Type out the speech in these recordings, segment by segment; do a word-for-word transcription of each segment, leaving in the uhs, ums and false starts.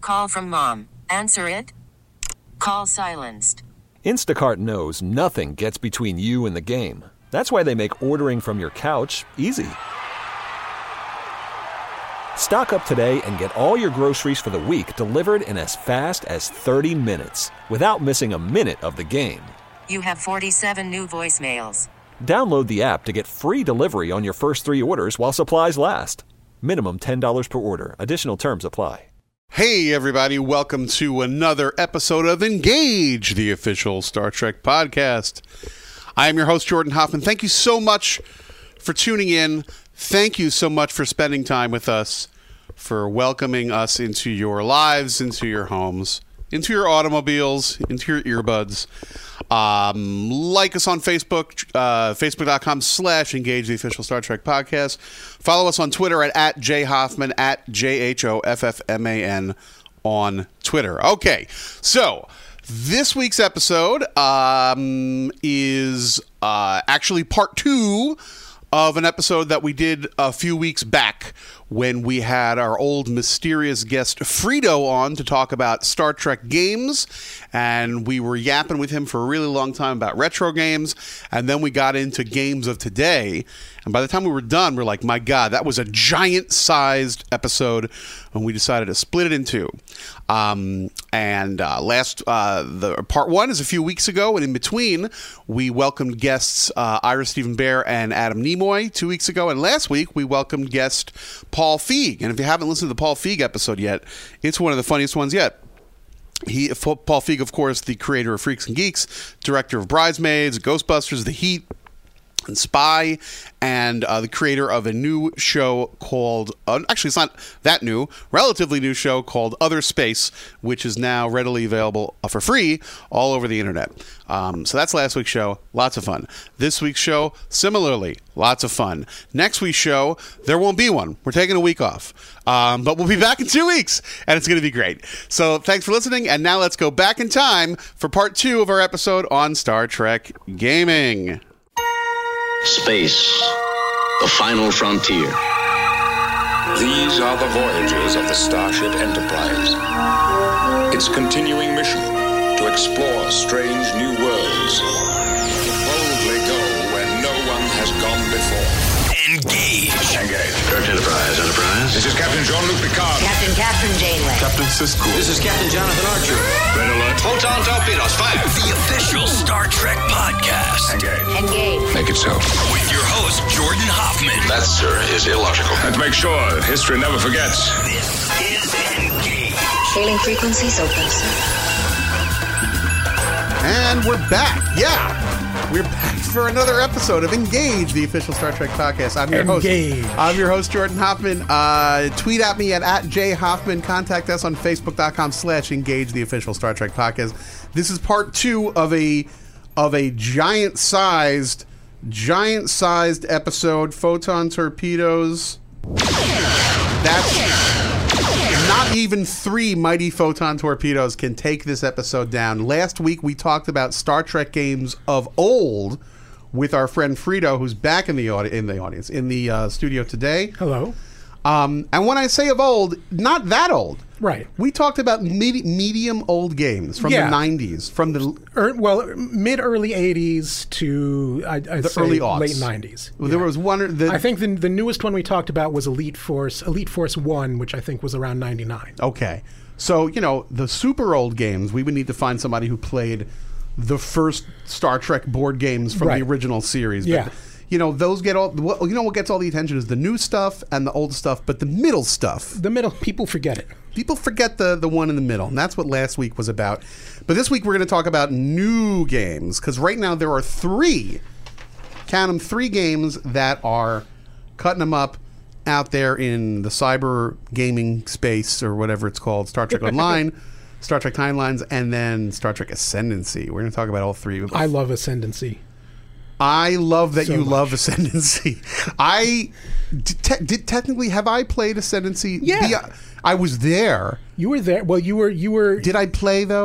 call from mom. Answer it. Call silenced. Instacart knows nothing gets between you and the game. That's why they make ordering from your couch easy. Stock up today and get all your groceries for the week delivered in as fast as thirty minutes without missing a minute of the game. You have forty-seven new voicemails. Download the app to get free delivery on your first three orders while supplies last. Minimum ten dollars per order. Additional terms apply. Hey, everybody. Welcome to another episode of Engage, the official Star Trek podcast. I am your host, Jordan Hoffman. Thank you so much for tuning in. Thank you so much for spending time with us, for welcoming us into your lives, into your homes, into your automobiles, into your earbuds. Um, like us on Facebook, uh, facebook.com slash engage the official Star Trek podcast. Follow us on Twitter at, at jhoffman, at J H O F F M A N on Twitter. Okay, so this week's episode um, is uh, actually part two of an episode that we did a few weeks back when we had our old mysterious guest Frito on to talk about Star Trek games, and we were yapping with him for a really long time about retro games, and then we got into games of today, and by the time we were done, we're like, my God, that was a giant-sized episode, and we decided to split it in two. Um, and uh, last, uh, the part one is a few weeks ago, and in between, we welcomed guests uh, Ira Stephen Bear and Adam Nimoy two weeks ago, and last week, we welcomed guest Paul Feig. And if you haven't listened to the Paul Feig episode yet, it's one of the funniest ones yet. He, Paul Feig, of course, the creator of Freaks and Geeks, director of Bridesmaids, Ghostbusters, The Heat, and Spy, and uh, the creator of a new show called, uh, actually it's not that new, relatively new show called Other Space, which is now readily available uh, for free all over the internet. Um, so that's last week's show. Lots of fun. This week's show, similarly, lots of fun. Next week's show, there won't be one. We're taking a week off. Um, but we'll be back in two weeks, and it's going to be great. So thanks for listening, and now let's go back in time for part two of our episode on Star Trek gaming. Space, the final frontier. These are the voyages of the Starship Enterprise. Its continuing mission to explore strange new worlds, to boldly go where no one has gone before. Engage. Engage. Direct Enterprise, Enterprise. This is Captain Jean-Luc Picard. Captain Catherine Janeway. Captain Sisko. This is Captain Jonathan Archer. Red alert. Photon torpedoes, fire. The official Star Trek podcast. Engage. Engage. Make it so. With your host, Jordan Hoffman. That, sir, is illogical. Let's make sure that history never forgets. This is Engage. Hailing frequencies open, sir. And we're back. Yeah. We're back for another episode of Engage, the official Star Trek podcast. I'm your Engage. host. I'm your host, Jordan Hoffman. Uh, tweet at me at, at jhoffman. Contact us on facebook.com slash engage, the official Star Trek podcast. This is part two of a of a giant-sized, giant-sized episode, Photon Torpedoes. That's... Not even three mighty photon torpedoes can take this episode down. Last week, we talked about Star Trek games of old with our friend Frito, who's back in the, audi- in the audience, in the uh, studio today. Hello. Um, and when I say of old, not that old. Right. We talked about mid- medium old games from Yeah. the nineties, from the Er, well, mid early eighties to I'd, I'd The say early aughts. late nineties. well, there Yeah. was one. The, I think the the newest one we talked about was Elite Force, Elite Force One, which I think was around ninety-nine. Okay. So, you know, the super old games, we would need to find somebody who played the first Star Trek board games from Right. the original series. But, Yeah. you know, those get all, well, you know what gets all the attention is the new stuff and the old stuff, but the middle stuff, The middle, people forget it. people forget the, the one in the middle, and that's what last week was about. But this week we're going to talk about new games, because right now there are three, count them, three games that are cutting them up out there in the cyber gaming space, or whatever it's called, Star Trek Online, Star Trek Timelines, and then Star Trek Ascendancy. We're going to talk about all three. I love Ascendancy. I love that So you much. love Ascendancy. I did, te- did technically have I played Ascendancy? Yeah. The- I was there. You were there. Well, you were. You were. Did I play though?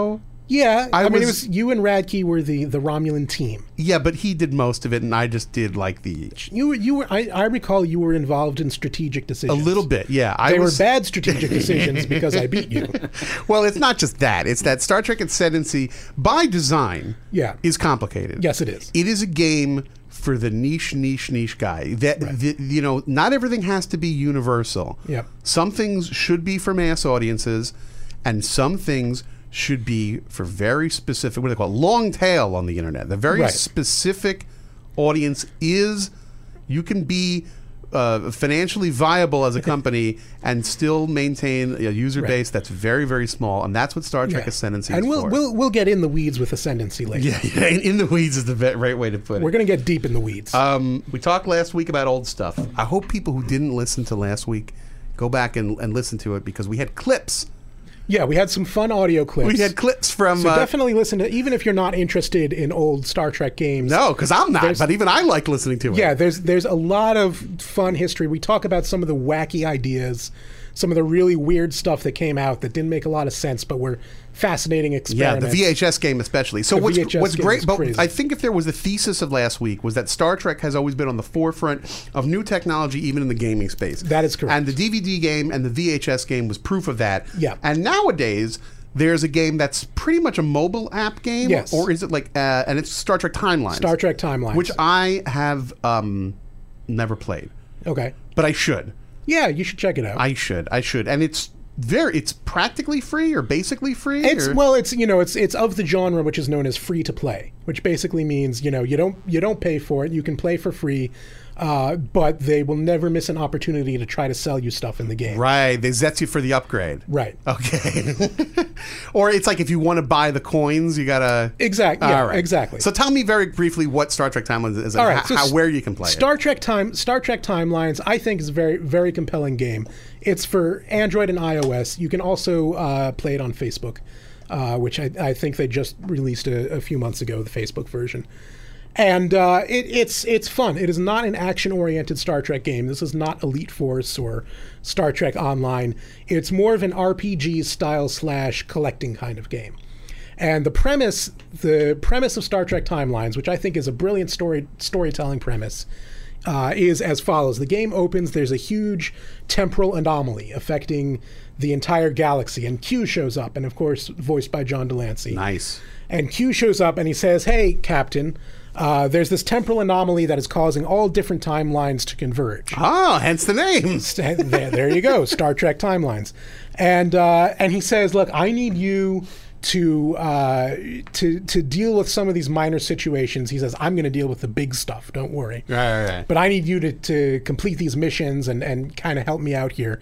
Yeah, I, I mean, it was- was you and Radke were the, the Romulan team. Yeah, but he did most of it, and I just did like the You were, you were. I, I recall you were involved in strategic a decisions. little bit. Yeah, I They was. were bad strategic decisions because I beat you. Well, it's not just that. It's that Star Trek Ascendancy, by design, Yeah. is complicated. Yes, it is. It is a game for the niche, niche, niche guy. That the, you know, not everything has to be universal. Yep. Some things should be for mass audiences, and some things should be for very specific, what do they call it, long tail on the internet. The very Right. specific audience is, you can be uh, financially viable as a company and still maintain a user Right. base that's very, very small, and that's what Star Trek Yeah. Ascendancy and is we'll for. we'll we'll get in the weeds with Ascendancy later. yeah, yeah, in, in the weeds is the ve- right way to put it. We're going to get deep in the weeds. Um, we talked last week about old stuff. I hope people who didn't listen to last week go back and, and listen to it, because we had clips. yeah, we had some fun audio clips. We had clips from. So uh, definitely listen to, even if you're not interested in old Star Trek games. no, because I'm not, There's- but even I like listening to it. Yeah, there's there's a lot of fun history. We talk about some of the wacky ideas, some of the really weird stuff that came out that didn't make a lot of sense, but were fascinating Yeah, experiments. the V H S game especially. So The what's, V H S what's game great, was but crazy. I think if there was a thesis of last week, was that Star Trek has always been on the forefront of new technology, even in the gaming space. That is correct. And the D V D game and the V H S game was proof of that. Yeah. And nowadays, there's a game that's pretty much a mobile app game. Yes. Or is it like, uh, and it's Star Trek Timelines. Star Trek Timelines. Which I have um, never played, Okay. but I should. Yeah, you should check it out. I should. I should. And it's very, it's practically free or basically free? It's or? well, it's you know, it's it's of the genre which is known as free to play, which basically means you know you don't you don't pay for it, you can play for free, uh, but they will never miss an opportunity to try to sell you stuff in the game. Right, they zets you for the upgrade. Right. Okay. Or it's like if you want to buy the coins, you gotta. Exactly. Yeah, All right. exactly. So tell me very briefly what Star Trek Timelines is and All right, how, so how, s- where you can play Star it. Trek Time Star Trek Timelines, I think, is a very very compelling game. It's for Android and iOS. You can also uh, play it on Facebook, uh, which I, I think they just released a, a few months ago, the Facebook version. And uh, it, it's it's fun. It is not an action-oriented Star Trek game. This is not Elite Force or Star Trek Online. It's more of an R P G style slash collecting kind of game. And the premise, the premise of Star Trek Timelines, which I think is a brilliant story storytelling premise, uh, is as follows. The game opens, there's a huge temporal anomaly affecting the entire galaxy, and Q shows up, and of course, voiced by John Delancey. Nice. And Q shows up and he says, hey, Captain, uh, there's this temporal anomaly that is causing all different timelines to converge. Oh, hence the name. there, there you go, Star Trek Timelines. And uh, and he says, look, I need you to uh, to to deal with some of these minor situations. He says, I'm going to deal with the big stuff, don't worry. Right, right, right. But I need you to, to complete these missions and, and kind of help me out here.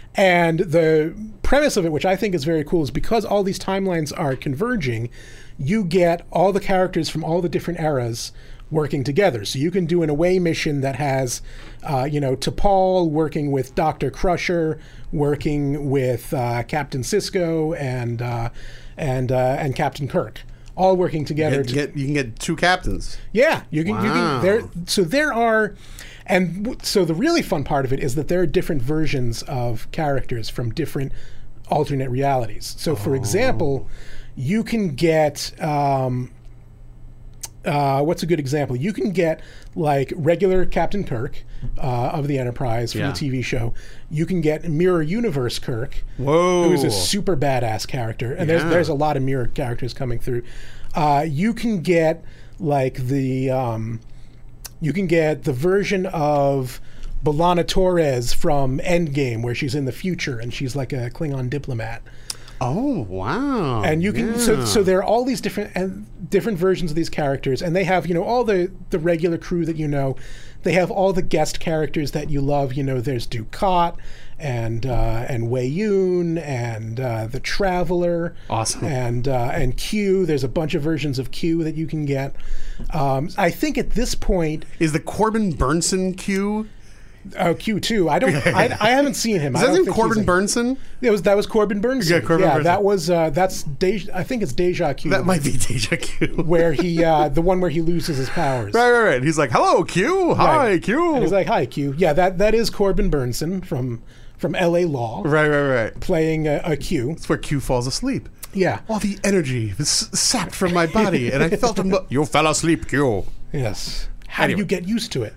And the premise of it, which I think is very cool, is because all these timelines are converging, you get all the characters from all the different eras working together. So you can do an away mission that has, uh, you know, T'Pol working with Doctor Crusher, working with uh, Captain Sisko and uh, and uh, and Captain Kirk, all working together. Get, to, get, you can get two captains. yeah, you can. You Wow. can. There. So there are, and w- so the really fun part of it is that there are different versions of characters from different alternate realities. So, for example, you can get. Um, uh, what's a good example? You can get like regular Captain Kirk uh, of the Enterprise from Yeah. the T V show. You can get Mirror Universe Kirk, Whoa. who's a super badass character, and Yeah. there's there's a lot of mirror characters coming through. Uh, you can get like the um, you can get the version of B'Elanna Torres from Endgame, where she's in the future and she's like a Klingon diplomat. Oh, wow. And you can so so there are all these different and different versions of these characters, and they have, you know, all the the regular crew that you know. They have all the guest characters that you love. You know, there's Dukat and uh, and Wei Yun and uh, the Traveler. Awesome. And uh, and Q. There's a bunch of versions of Q that you can get. Um, I think at this point, Is the Corbin Burnson Q? uh, Q two. I don't. I, I haven't seen him. Is I that don't in think Corbin he's in- Burnson? It was that was Corbin Burnson. Yeah, Corbin yeah, Burnson. that was uh, that's Deja, I think it's Deja Q. That might be Deja Q. where he uh, the one where he loses his powers. Right, right, right. He's like, hello, Q. Hi, Right. Q. And he's like, hi, Q. Yeah, that, that is Corbin Burnson from from L A Law, Right, right, right. playing a, a Q. It's where Q falls asleep. Yeah. All the energy was sapped from my body, and I felt a... You fell asleep, Q. Yes. How Anyway. do you get used to it?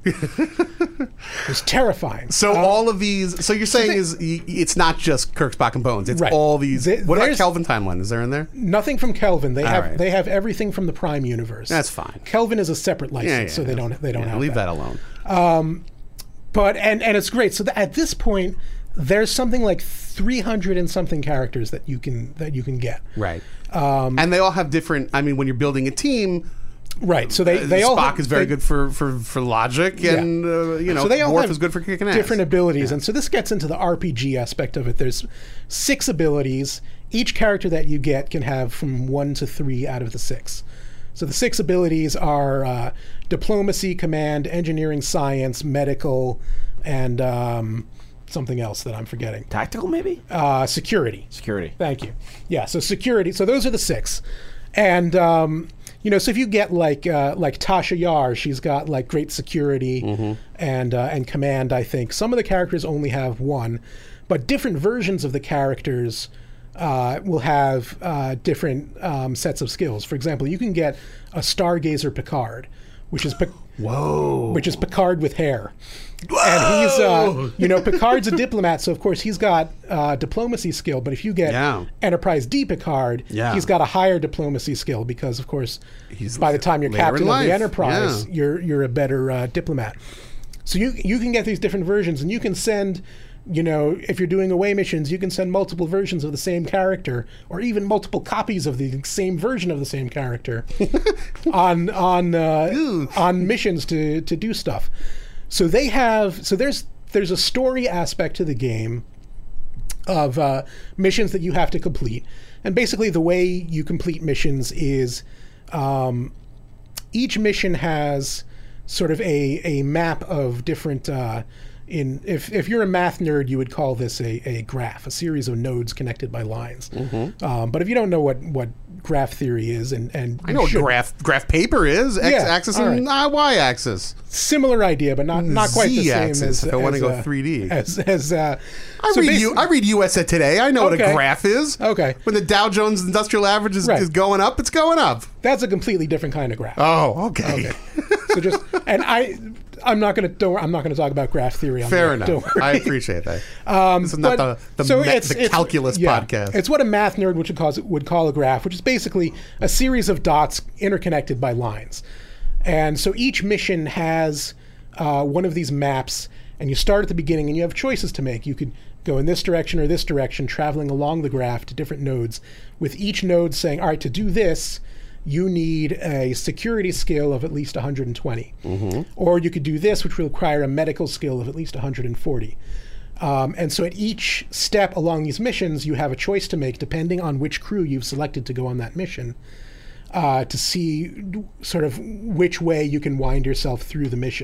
It's terrifying. So Uh, all of these... So you're saying they- is y- it's not just Kirk, Spock, and Bones. It's Right. all these... Th- what about there's- Kelvin Timeline? Is there in there? Nothing from Kelvin. They have right. they have everything from the Prime universe. That's fine. Kelvin is a separate license, Yeah, yeah, so they yeah. don't they don't Yeah, have leave that. that alone. But and and it's great. So th- at this point, there's something like three hundred and something characters that you can that you can get. Right. Um, and they all have different... I mean, when you're building a team... Right. So they Uh, they all Spock have- is very they- good for, for, for logic, Yeah. and uh, you know, So they all Worf have is good for kicking ass. different abilities, and so this gets into the R P G aspect of it. There's six abilities. Each character that you get can have from one to three out of the six. So the six abilities are uh, diplomacy, command, engineering, science, medical, and um, something else that I'm forgetting. Tactical, maybe? Uh, security. Security. Thank you. Yeah, so security. So those are the six, and um, you know, so if you get like uh, like Tasha Yar, she's got like great security and uh, and command. I think some of the characters only have one, but different versions of the characters uh, will have uh, different um, sets of skills. For example, you can get a Stargazer Picard, which is Pic- Whoa. which is Picard with hair. And he's, uh, you know, Picard's a diplomat, so of course he's got uh, diplomacy skill. But if you get Yeah. Enterprise D Picard, Yeah. he's got a higher diplomacy skill because, of course, He's by the time you're later in captain of life. the Enterprise, Yeah. you're you're a better uh, diplomat. So you you can get these different versions, and you can send, you know, if you're doing away missions, you can send multiple versions of the same character, or even multiple copies of the same version of the same character on on uh, on missions to to do stuff. So they have so there's there's a story aspect to the game of uh, missions that you have to complete, and basically the way you complete missions is um, each mission has sort of a a map of different. Uh, in if if you're a math nerd, you would call this a, a graph, a series of nodes connected by lines. Um, but if you don't know what what graph theory is, and and I know what should- graph graph paper is. X Yeah, axis all and uh, y axis. similar idea, but not not quite the same Z-axis, as if I wanna as, go uh, three D. As, as uh, I so read basi- you. I read U S A Today. I know what a Okay. graph is. Okay. When the Dow Jones Industrial Average is, Right. is going up, it's going up. That's a completely different kind of graph. Oh, okay. Okay. So just and I, I'm not gonna don't. I'm not gonna talk about graph theory. On Fair there, enough. Don't worry. I appreciate that. Um, this is not But- the the, so me- it's- the it's- calculus yeah, podcast. It's what a math nerd would call would call a graph, which is basically a series of dots interconnected by lines. And so each mission has uh, one of these maps, and you start at the beginning, and you have choices to make. You could go in this direction or this direction, traveling along the graph to different nodes, with each node saying, "All right, to do this, you need a security skill of at least one hundred twenty. Or you could do this, which will require a medical skill of at least one hundred forty. Um, and so at each step along these missions, you have a choice to make depending on which crew you've selected to go on that mission, uh, to see sort of which way you can wind yourself through the mission.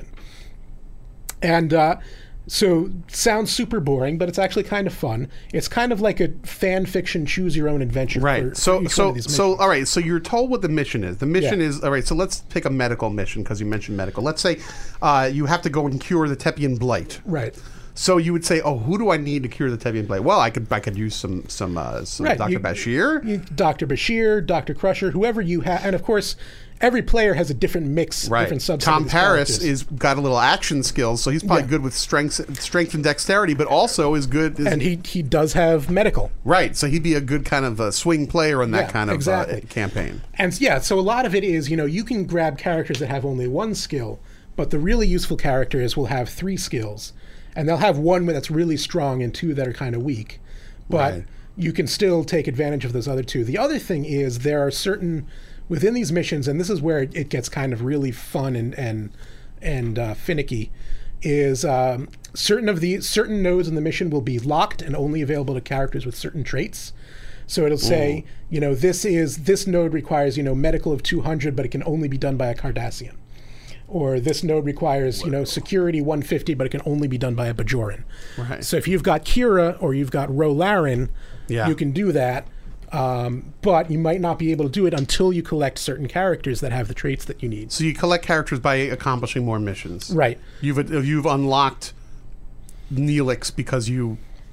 And uh, so sounds super boring, but it's actually kind of fun. It's kind of like a fan fiction choose your own adventure. Right. For, so for each one so of these so missions. all right. So you're told what the mission is. The mission Yeah. is all right. So let's pick a medical mission because you mentioned medical. Let's say uh, you have to go and cure the Tepian blight. Right. So you would say, oh, who do I need to cure the Tepian blight? Well, I could I could use some some uh, some Right, Doctor you- Bashir. You- Doctor Bashir, Doctor Crusher, whoever you have, and of course, every player has a different mix, Right. different subset. Tom of these Paris characters. is got a little action skills, so he's probably Yeah. good with strength, strength and dexterity, but also is good. Is, and he he does have medical. right, so he'd be a good kind of uh swing player in that Yeah, kind of exactly. uh, campaign. And yeah, so a lot of it is, you know, you can grab characters that have only one skill, but the really useful characters will have three skills. And they'll have one that's really strong and two that are kind of weak. But Right. you can still take advantage of those other two. The other thing is there are certain, within these missions, and this is where it gets kind of really fun and and, and uh, finicky, is um, certain of the certain nodes in the mission will be locked and only available to characters with certain traits. So it'll say, you know, this is this node requires, you know, medical of two hundred, but it can only be done by a Cardassian. Or this node requires, you know, security one fifty, but it can only be done by a Bajoran. Right. So if you've got Kira or you've got Ro Laren, Yeah. you can do that. Um, but you might not be able to do it until you collect certain characters that have the traits that you need. So you collect characters by accomplishing more missions. Right. You've you've unlocked Neelix because you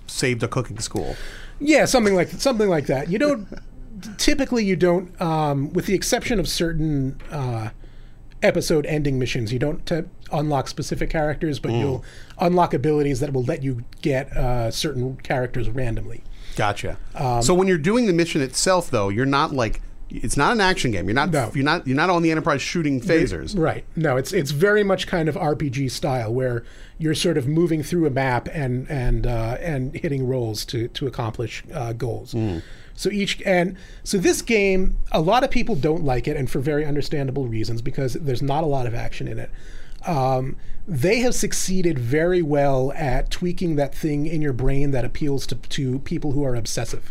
saved a cooking school. Yeah, something like something like that. You don't typically you don't, um, with the exception of certain uh, episode ending missions, you don't t- unlock specific characters, but mm. you'll unlock abilities that will let you get uh, certain characters randomly. Gotcha. Um, so when you're doing the mission itself, though, you're not like it's not an action game. You're not. No. You're not. You're not on the Enterprise shooting phasers. Right. No. It's it's very much kind of R P G style where you're sort of moving through a map and and uh, and hitting rolls to to accomplish uh, goals. Mm. So each and so this game, a lot of people don't like it, and for very understandable reasons because there's not a lot of action in it. Um, they have succeeded very well at tweaking that thing in your brain that appeals to, to people who are obsessive.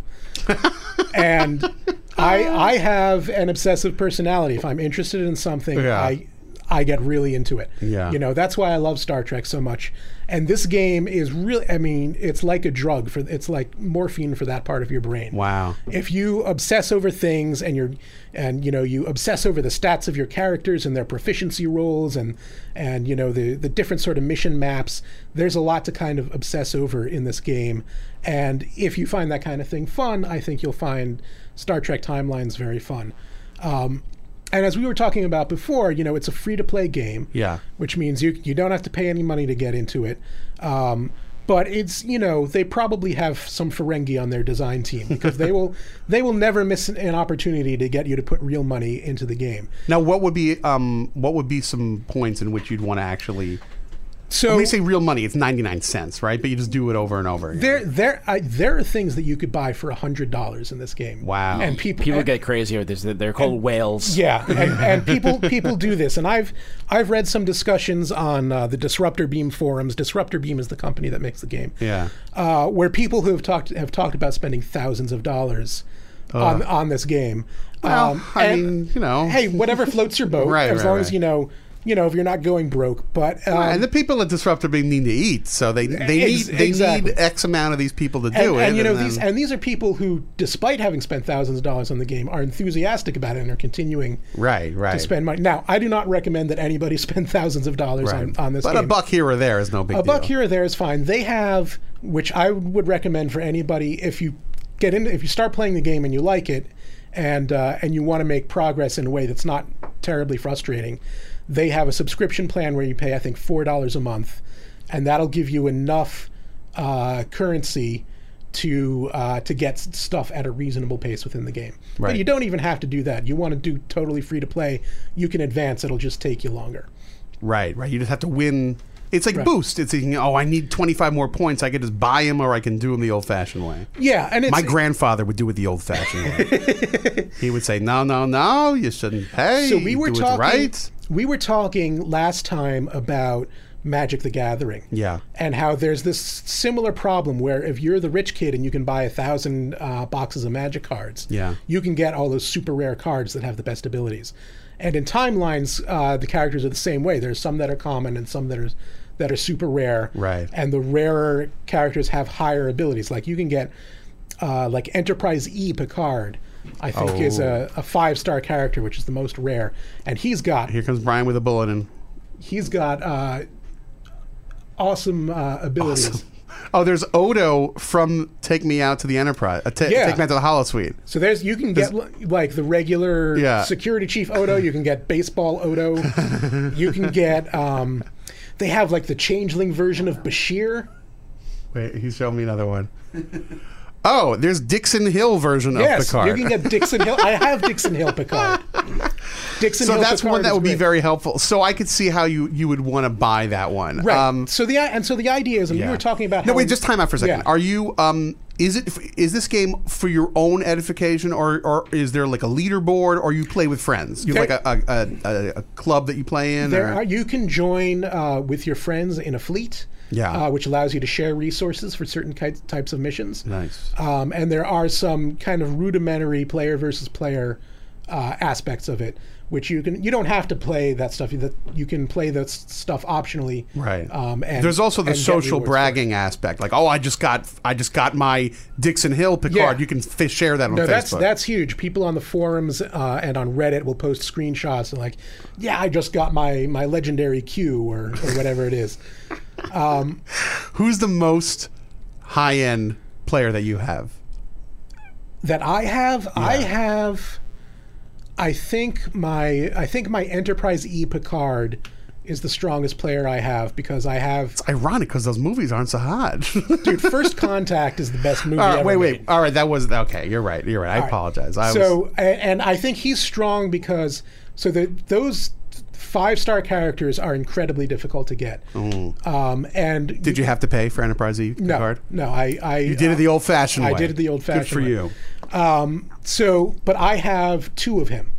And I I have an obsessive personality. If I'm interested in something, yeah. I I get really into it. Yeah. You know, that's why I love Star Trek so much. And this game is really, I mean, it's like a drug for, it's like morphine for that part of your brain. Wow. If you obsess over things and you're, and you know, you obsess over the stats of your characters and their proficiency rolls and, and you know, the, the different sort of mission maps, there's a lot to kind of obsess over in this game. And if you find that kind of thing fun, I think you'll find Star Trek Timelines very fun. Um, And as we were talking about before, you know, it's a free-to-play game, yeah, which means you you don't have to pay any money to get into it. Um, but it's, you know, they probably have some Ferengi on their design team because they will they will never miss an opportunity to get you to put real money into the game. Now, what would be um, what would be some points in which you'd want to actually? So when they say real money, it's ninety-nine cents, right? But you just do it over and over again. There, there, I, there are things that you could buy for a hundred dollars in this game. Wow! And people people and, get crazy with this. They're called and, whales. Yeah, and, and people people do this. And I've I've read some discussions on uh, the Disruptor Beam forums. Disruptor Beam is the company that makes the game. Yeah. Uh, where people who have talked have talked about spending thousands of dollars uh. on on this game. Well, um, I and, mean, you know, hey, whatever floats your boat, right, as right, long right. as you know. You know, if you're not going broke, but um, right, and the people at Disruptor Beam need to eat, so they they need they exactly. need X amount of these people to do and, it. And you know, and then, these and these are people who, despite having spent thousands of dollars on the game, are enthusiastic about it and are continuing right, right. to spend money. Now, I do not recommend that anybody spend thousands of dollars right. on, on this but game. But a buck here or there is no big a deal. A buck here or there is fine. They have, which I would recommend for anybody, if you get into, if you start playing the game and you like it, and uh, and you want to make progress in a way that's not terribly frustrating. They have a subscription plan where you pay, I think, four dollars a month, and that'll give you enough uh, currency to uh, to get stuff at a reasonable pace within the game. Right. But you don't even have to do that. You want to do totally free to play, you can advance. It'll just take you longer. Right, right. You just have to win. It's like right. Boost. It's thinking, oh, I need twenty-five more points. I could just buy them, or I can do them the old-fashioned way. Yeah, and it's, my grandfather would do it the old-fashioned way. He would say, "No, no, no, you shouldn't pay. So we were do talking. It right." We were talking last time about Magic the Gathering. Yeah. And how there's this similar problem where if you're the rich kid and you can buy a thousand uh, boxes of Magic cards, yeah. you can get all those super rare cards that have the best abilities. And in Timelines, uh, the characters are the same way. There's some that are common and some that are that are super rare. Right. And the rarer characters have higher abilities. Like you can get uh, like Enterprise E Picard, I think oh. is a, a five-star character, which is the most rare. And he's got... Here comes Brian with a bulletin. He's got uh, awesome uh, abilities. Awesome. Oh, there's Odo from Take Me Out to the Enterprise. Uh, t- yeah. Take Me Out to the Holosuite. So there's you can get there's, like the regular yeah. security chief Odo. You can get baseball Odo. You can get... Um, they have like the changeling version of Bashir. Wait, he's showing me another one. Oh, there's Dixon Hill version yes, of Picard. You can get Dixon Hill. I have Dixon Hill Picard. Dixon so Hill that's Picard one that would great. be very helpful. So I could see how you, you would want to buy that one. Right. Um, so the and so the idea is, and yeah. we were talking about. No, how wait, just time out for a second. Yeah. Are you? Um, is it? Is this game for your own edification, or, or is there like a leaderboard, or you play with friends? You have there, like a, a, a, a club that you play in. There or? are. You can join uh, with your friends in a fleet. Yeah. Uh, which allows you to share resources for certain ki- types of missions. Nice. Um, and there are some kind of rudimentary player versus player uh, aspects of it, which you can you don't have to play that stuff. That you can play that stuff optionally. Right. Um, and there's also the and social bragging aspect, like, oh, I just got I just got my Dixon Hill Picard. Yeah. You can f- share that on no, Facebook. that's that's huge. People on the forums uh, and on Reddit will post screenshots and like, yeah, I just got my my legendary Q or, or whatever it is. Um, Who's the most high-end player that you have? That I have, I have. I think my I think my Enterprise E Picard is the strongest player I have because I have. It's ironic because those movies aren't so hot. Dude, First Contact is the best movie All right, ever wait, made. wait. All right, that was okay. You're right. You're right. I All right. apologize. I so, was, a- and I think he's strong because so the those five star characters are incredibly difficult to get. Um, and did you have to pay for Enterprise E no, card? no, I, I You did it the old-fashioned I way. did it the old-fashioned Good for way. you. Um, so, but I have two of him.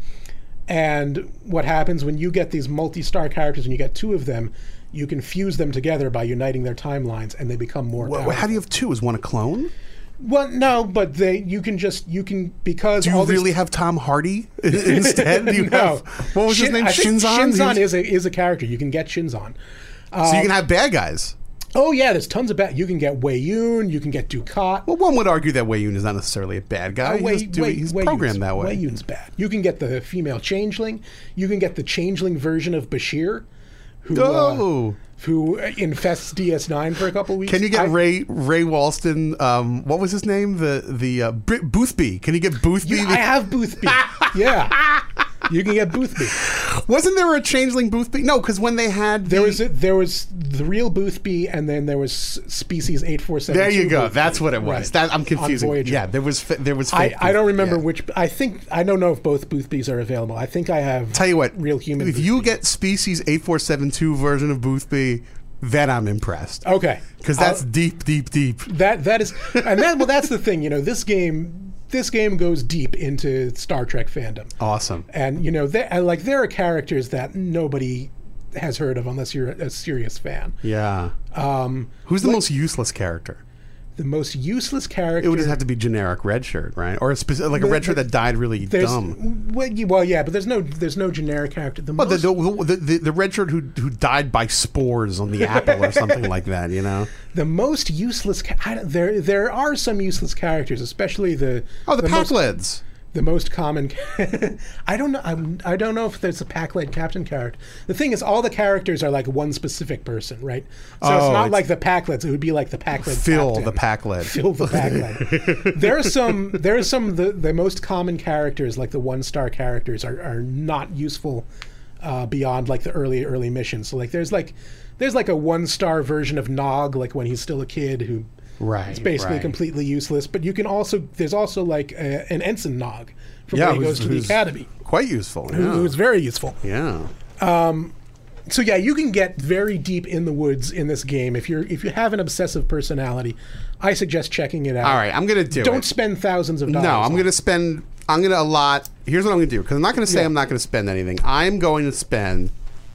And what happens when you get these multi-star characters and you get two of them, you can fuse them together by uniting their timelines and they become more Well, powerful. how do you have two? Is one a clone? Well, no, but they you can just you can because Do you all these- really have Tom Hardy instead? Do you no. have, what was his Shin- name? I think Shinzon? He Shinzon was- is a is a character. You can get Shinzon. so you can have bad guys. Oh yeah, there's tons of bad. You can get Wei Yun. You can get Dukat. Well, one would argue that Wei Yun is not necessarily a bad guy. Uh, Wei- he's just doing, Wei- he's Wei programmed Yun's- that way. Wei Yun's bad. You can get the female changeling. You can get the changeling version of Bashir, who Oh. uh, who infests D S nine for a couple weeks. Can you get I- Ray Ray Walston? Um, what was his name? The the uh, B- Boothby. Can you get Boothby? You- I have Boothby. Yeah, you can get Boothby. Wasn't there a changeling Boothby? No, because when they had There the- was a, there was the real Boothby, and then there was species eight four seven. There you go. That's what it was. Right. That I'm On confusing. Voyager. Yeah, there was fa- there was. I, fake I don't Boothby, remember yeah. which. I think I don't know if both Boothbys are available. I think I have. Tell you what, real human. If you get species eight four seven two version of Boothby, then I'm impressed. okay, Because that's I'll- deep, deep, deep. that that is, and that well, that's the thing. You know, this game this game goes deep into Star Trek fandom. Awesome. And you know, they, and, like there are characters that nobody has heard of unless you're a serious fan. Yeah. Um, Who's the most useless character? the most useless character. It would just have to be generic red shirt, right? Or a speci- like a The- red shirt the- that died really There's, dumb. well, y- well, yeah, but there's no there's no generic character. The But the, most, the, the, the red shirt who who died by spores on the apple or something like that, you know? the most useless. Ca- I don't- there there are some useless characters, especially the Oh, the, the most, Pac-Leds. the most common. I don't know. I'm, I don't know if there's a Pac-Led captain character. The thing is, all the characters are like one specific person, right? So Oh, it's not it's- like the Pac-Leds. It would be like the Pac-Led Phil captain. the Pac-Led. Phil the Pac-Led. there are some. There are some of the, the most common characters, like the one-star characters, are, are not useful uh, beyond like the early early missions. So like there's like there's like a one-star version of Nog, like when he's still a kid, who Right. is basically right. completely useless. But you can also there's also like a, an ensign Nog from Yeah, when he who's- goes to the who's academy, Quite useful. who, Yeah. who's very useful. yeah. So yeah, you can get very deep in the woods in this game if you're if you have an obsessive personality. I suggest checking it out. All right, I'm going to do it. Don't spend thousands of dollars. No, I'm on going to it. spend. I'm going to allot. Here's what I'm going to do because I'm not going to say Yeah. I'm not going to spend anything. I'm going to spend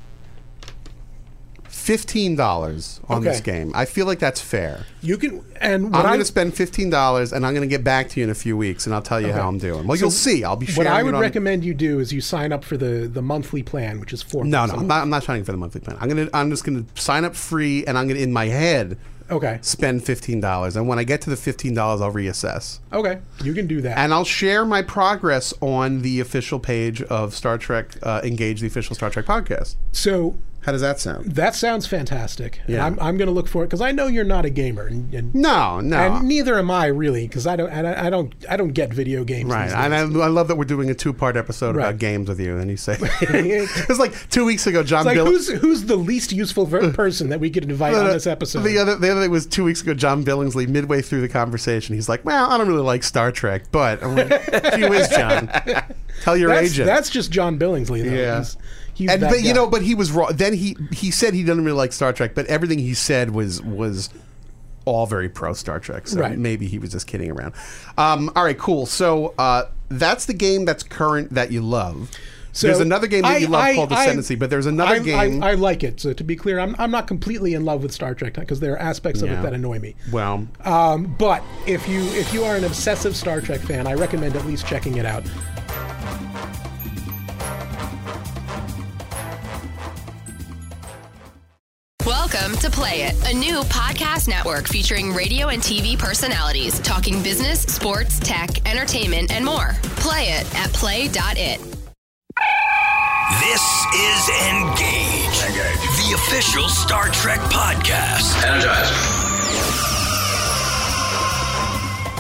fifteen dollars on this Okay. game. I feel like that's fair. You can, and I'm what going I to spend fifteen dollars, and I'm going to get back to you in a few weeks, and I'll tell you Okay. how I'm doing. Well, So you'll see. I'll be what sharing I it would on- recommend you do is you sign up for the the monthly plan, which is four. No, no, I'm not. I'm not signing for the monthly plan. I'm gonna. I'm just gonna sign up free, and I'm gonna in my head Okay. spend fifteen dollars, and when I get to the fifteen dollars, I'll reassess. Okay. You can do that. And I'll share my progress on the official page of Star Trek uh, Engage, the official Star Trek podcast. so How does that sound? that sounds fantastic. And Yeah. I'm I'm going to look for it because I know you're not a gamer, and, and, No, no. and neither am I really because I don't and I, I don't I don't get video games. Right, these and I, days. I love that we're doing a two-part episode Right. about games with you. And you say it was like two weeks ago. John It's like Bill- who's who's the least useful ver- person that we could invite on this episode? The other, the other thing was two weeks ago. John Billingsley, midway through the conversation, he's like, "Well, I don't really like Star Trek," but I'm like, "Gee whiz, John, tell your that's, agent." that's just John Billingsley, though. Yeah. He's, he's and that but you guy. know, but he was wrong. Then he he said he doesn't really like Star Trek, but everything he said was was all very pro Star Trek. So Right. maybe he was just kidding around. Um, all right, cool. So uh, that's the game that's current that you love. So there's another game that I- you love I- called I- Ascendancy, but there's another I, game. I, I like it. So to be clear, I'm I'm not completely in love with Star Trek because there are aspects of Yeah. it that annoy me. well, Um, but if you if you are an obsessive Star Trek fan, I recommend at least checking it out. Welcome to Play It, a new podcast network featuring radio and T V personalities talking business, sports, tech, entertainment, and more. Play it at play dot it. This is Engage, Engage. the official Star Trek podcast. Energize.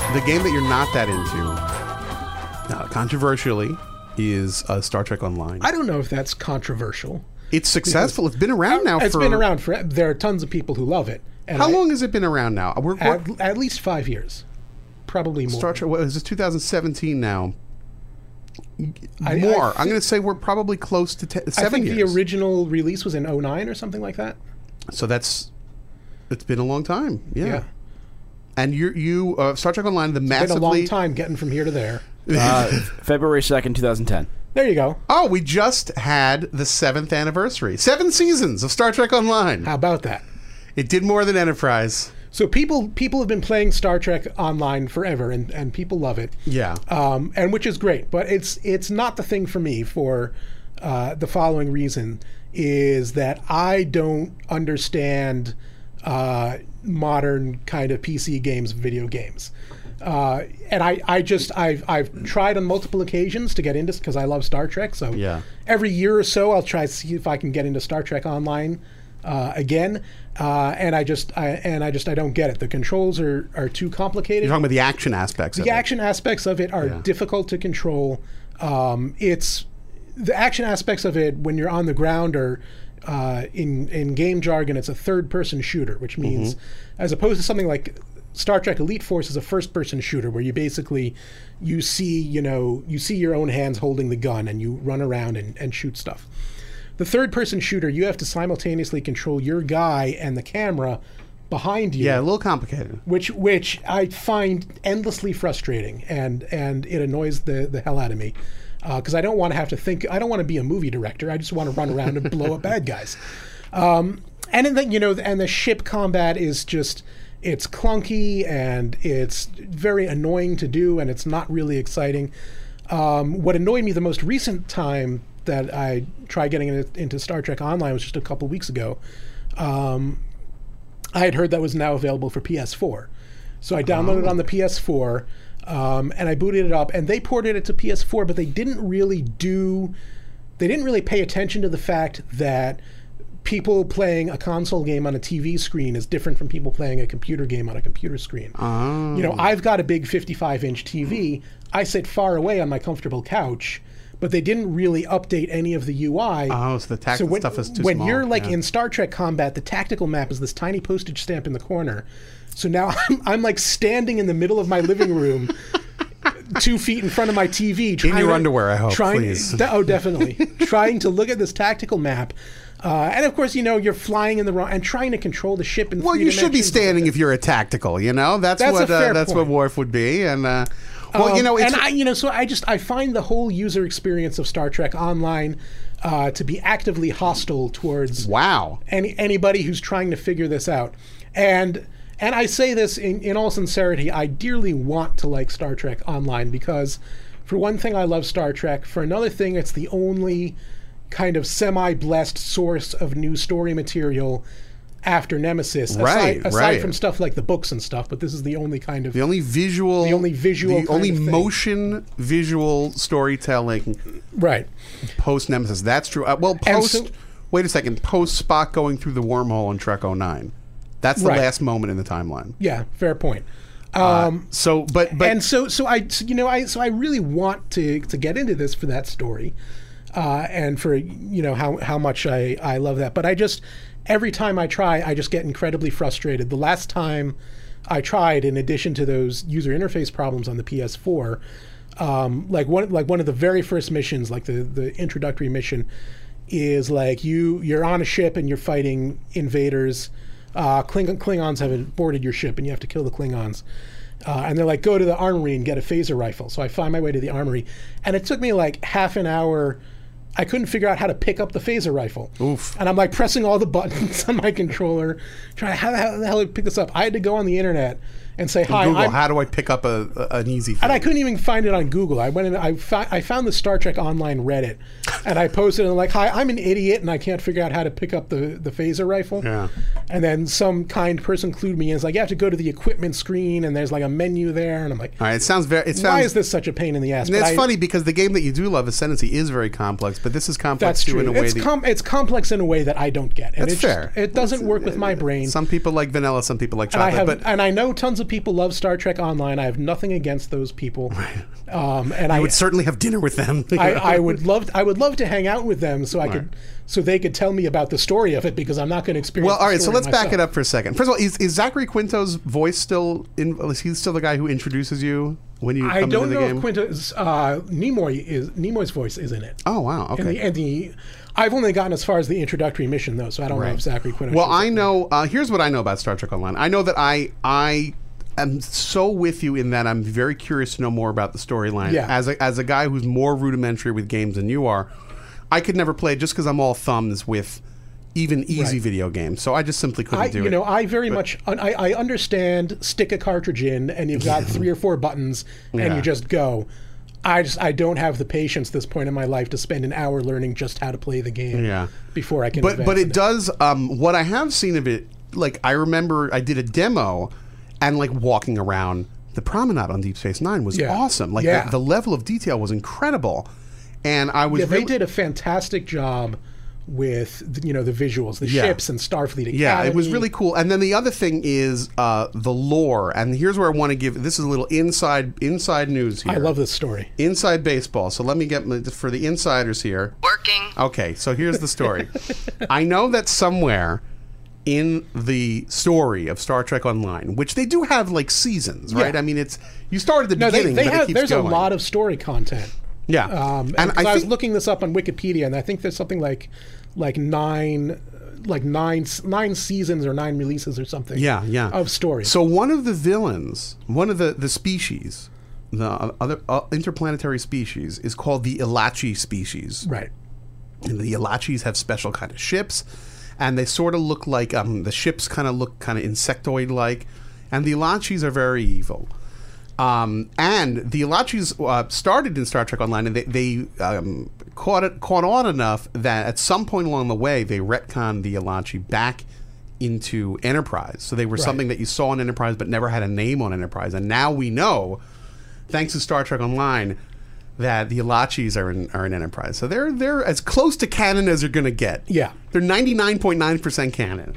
the game that you're not that into, uh, controversially, is uh, Star Trek Online. I don't know if that's controversial. It's successful. It's been around now. It's for... been around for. There are tons of people who love it. And How I, long has it been around now? We're, we're, at, at least five years, probably more. Star Trek. What is this? two thousand seventeen now. I, more. I I'm going to say we're probably close to te- seven I think years. the original release was in oh nine or something like that. So that's it's been a long time. Yeah. Yeah. And you you uh, Star Trek Online, the It's massively been a long time getting from here to there. Uh, February second, twenty ten. There you go. Oh, we just had the seventh anniversary. Seven seasons of Star Trek Online. How about that? It did more than Enterprise. So people people have been playing Star Trek Online forever, and, and people love it. Yeah. Um, and which is great, but it's it's not the thing for me for uh, the following reason, is that I don't understand uh, modern kind of P C games, video games. Uh, and I, I just I've I've tried on multiple occasions to get into, because I love Star Trek. So yeah. every year or so I'll try to see if I can get into Star Trek Online uh, again. Uh, and I just I and I just I don't get it. The controls are, are too complicated. You're talking about the action aspects the of it. The action aspects of it are Yeah. difficult to control. Um, it's the action aspects of it when you're on the ground are uh, in in game jargon, it's a third person shooter, which means Mm-hmm. as opposed to something like Star Trek Elite Force is a first person shooter where you basically you see, you know, you see your own hands holding the gun and you run around and, and shoot stuff. The third person shooter, you have to simultaneously control your guy and the camera behind you. Yeah, a little complicated. Which which I find endlessly frustrating, and and it annoys the, the hell out of me. Because uh, I don't want to have to think, I don't want to be a movie director. I just want to run around and blow up bad guys. Um, and then, you know, and the ship combat is just, it's clunky and it's very annoying to do, and it's not really exciting. Um, what annoyed me the most recent time that I tried getting into, into Star Trek Online was just a couple weeks ago. Um, I had heard that was now available for P S four. So I downloaded it on the P S four, um, and I booted it up, and they ported it to P S four, but they didn't really do, they didn't really pay attention to the fact that people playing a console game on a T V screen is different from people playing a computer game on a computer screen. Oh. You know, I've got a big fifty-five inch T V. I sit far away on my comfortable couch, but they didn't really update any of the U I. Oh, so the tactical so when, stuff is too when small. you're like yeah. in Star Trek Combat, the tactical map is this tiny postage stamp in the corner. So now I'm, I'm like standing in the middle of my living room, two feet in front of my T V. In your to, underwear, I hope, trying, please. De- oh, definitely. Trying to look at this tactical map. Uh, and of course, you know, you're flying in the wrong, and trying to control the ship in Well, three you should be dimensions. standing if you're a tactical, you know? That's, That's a what uh, fair that's point. what Worf would be. And, uh, well, Um, you know, it's... and I, you know, so I just I find the whole user experience of Star Trek Online uh, to be actively hostile towards wow any anybody who's trying to figure this out. And and I say this in, in all sincerity, I dearly want to like Star Trek Online because, for one thing, I love Star Trek. For another thing, it's the only kind of semi-blessed source of new story material after Nemesis, aside, Right, aside right. from stuff like the books and stuff. But this is the only kind of The only visual... the only visual The kind only of thing. motion visual storytelling right post-Nemesis. That's true. Uh, well, And post... so- wait a second. Post-Spock going through the wormhole in Trek oh nine. That's the Right. last moment in the timeline. Yeah, fair point. Uh, Um, so, but... but and so, so I, so, you know, I, so I really want to to get into this for that story, uh, and for you know how how much I I love that. But I just every time I try, I just get incredibly frustrated. The last time I tried, in addition to those user interface problems on the P S four, um, like one like one of the very first missions, like the the introductory mission, is like you you're on a ship and you're fighting invaders. Uh, Kling- Klingons have boarded your ship and you have to kill the Klingons. Uh, and they're like, go to the armory and get a phaser rifle. So I find my way to the armory. And it took me like half an hour. I couldn't figure out how to pick up the phaser rifle. Oof. And I'm like pressing all the buttons on my controller, trying to, how the hell, the hell do I pick this up? I had to go on the internet and say, hi, Google, I'm, how do I pick up a, a an easy thing? and I couldn't even find it on Google. I went in, I, fo- I found the Star Trek Online Reddit, and I posted and like, hi, I'm an idiot and I can't figure out how to pick up the, the phaser rifle. Yeah. And then some kind person clued me in. It's like, you have to go to the equipment screen and there's like a menu there. And I'm like, All right, it sounds very... It sounds, why is this such a pain in the ass? And But it's I- funny because the game that you do love, Ascendancy, is very complex, but this is complex That's too true. in a way It's, that... com- it's complex in a way that I don't get. And That's it just- fair. it doesn't work with my brain. Some people like vanilla, some people like and I chocolate, have, but... and I know tons of people love Star Trek Online. I have nothing against those people. Um, and I, I would certainly have dinner with them. I, I would love I would love to hang out with them so I Right. could so they could tell me about the story of it, because I'm not going to experience. Well, all the right. So story let's back myself. it up for a second. First of all, is, is Zachary Quinto's voice still in? Is he still the guy who introduces you when you I come don't into the know game? if Quinto's uh, Nimoy is Nimoy's voice is in it. Oh wow. Okay. And the, and the I've only gotten as far as the introductory mission though, so I don't know if Zachary Quinto. Well, shows up I there. know. Uh, here's what I know about Star Trek Online. I know that I I am so with you in that I'm very curious to know more about the storyline. Yeah. As a as a guy who's more rudimentary with games than you are, I could never play it just because I'm all thumbs with even easy Right. video games. So I just simply couldn't I, do you it. know, I very But- much I, I understand. Stick a cartridge in, and you've got three or four buttons, and Yeah. you just go. I just I don't have the patience at this point in my life to spend an hour learning just how to play the game. Yeah. Before I can. But advance but in it does. Um, what I have seen of it, like I remember, I did a demo, and like walking around the promenade on Deep Space Nine was Yeah. awesome. Like Yeah. the, the level of detail was incredible, and I was Yeah, they really, did a fantastic job with the, you know the visuals, the Yeah. ships and Starfleet Academy. Yeah, it was really cool. And then the other thing is uh, the lore. And here's where I want to give. This is a little inside inside news here. I love this story. Inside baseball. So let me get my, for the insiders here. Working. Okay, so here's the story. I know that somewhere in the story of Star Trek Online, which they do have like seasons, right? Yeah. I mean, it's you start at the No, they, beginning, they but have. it keeps There's going. a lot of story content. Yeah, Um, and and I I, was think- looking this up on Wikipedia, and I think there's something like like nine, like nine nine seasons or nine releases or something. Yeah, yeah. Of stories. So one of the villains, one of the, the species, the other uh, interplanetary species, is called the Ilachi species. Right. And the Ilachis have special kind of ships, and they sort of look like um, the ships kind of look kind of insectoid-like, and the Ilachis are very evil. Um, and the Ilachis uh, started in Star Trek Online, and they, they um, caught it caught on enough that at some point along the way they retconned the Ilachi back into Enterprise. So they were Right. something that you saw on Enterprise but never had a name on Enterprise. And now we know, thanks to Star Trek Online, that the Ilachis are in are in Enterprise. So they're they're as close to canon as they're going to get. Yeah. They're ninety-nine point nine percent canon.